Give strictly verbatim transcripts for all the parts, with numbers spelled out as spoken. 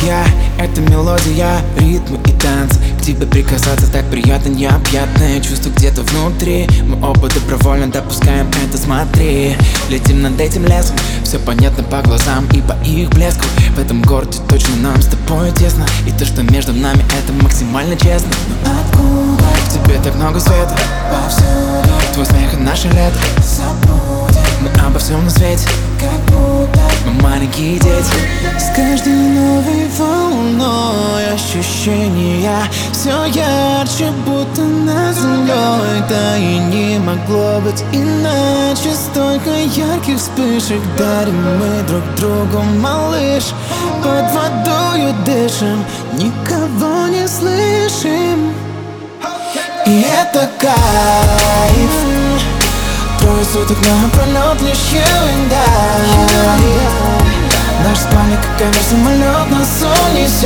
Я — это мелодия, ритм и танц. К тебе прикасаться так приятно, необъятное чувство где-то внутри. Мы оба добровольно допускаем это, смотри. Летим над этим лесом, все понятно по глазам и по их блеску. В этом городе точно нам с тобой тесно, и то, что между нами, это максимально честно. Но откуда в тебе так много света? Повсюду твой смех и наше лето. Забудем мы обо всем на свете, как будто мы маленькие дети. С каждой новой волной ощущения все ярче, будто над землей. Да и не могло быть иначе. Столько ярких вспышек дарим мы друг другу, малыш. Под водою дышим, никого не слышим. И это кайф. Трое суток напролёт лишь you and I. Наш спальник, как авиасамолет, нас унесет.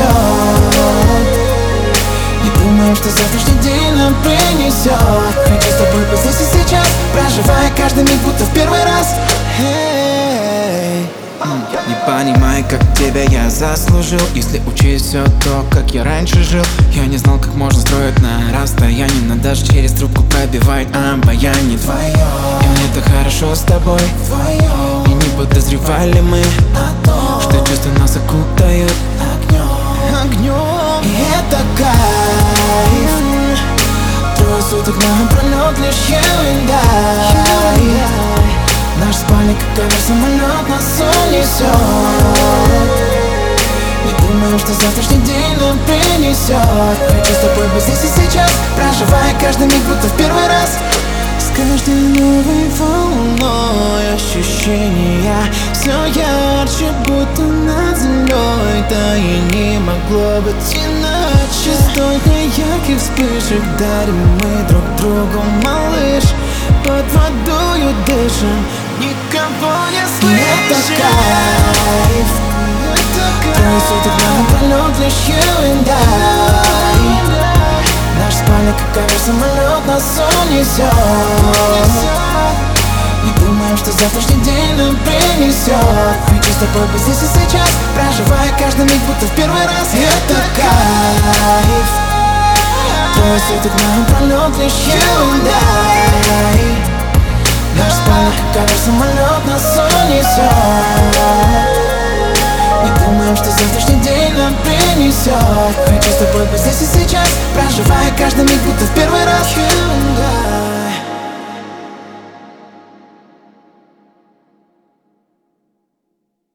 Не думаю, что завтрашний день нам принесет. Хочу с тобой быть здесь и сейчас, проживая каждый миг, будто в первый раз. Hey. Не понимаю, как тебя я заслужил, если учесть все то, как я раньше жил. Я не знал, как можно строить на расстоянии, но даже через трубку пробивает обаяние твое. И мне так хорошо с тобой вдвоем. И не подозревали мы о том, что чувства нас окутают огнем, огнем. И это кайф. Трое суток напролёт лишь you and I. Наш спальник, как авиасамолет, нас унесет. Не думаю, что завтрашний день нам принесет. Хочу с тобой быть здесь и сейчас, проживая каждый миг, будто в первый раз. С каждой новой волной ощущения все ярче, будто над землей. Да и не могло быть иначе. Столько ярких вспышек дарим мы друг другу, малыш. Под водою дышим, никого не слышим. И это кайф. Трое суток напролёт лишь you and I. Наш спальник, как авиасамолет, нас унесет. Не думаем, что завтрашний день нам принесет. Хочу с тобой быть здесь и сейчас, проживая каждый миг, будто в первый раз. И это кайф. Трое суток напролёт лишь you and I. Наш спальник, как авиасамолет, нас унесет. Не думаем, что завтрашний день нам принесет. Хочу с тобой быть здесь и сейчас, проживая каждый миг, будто в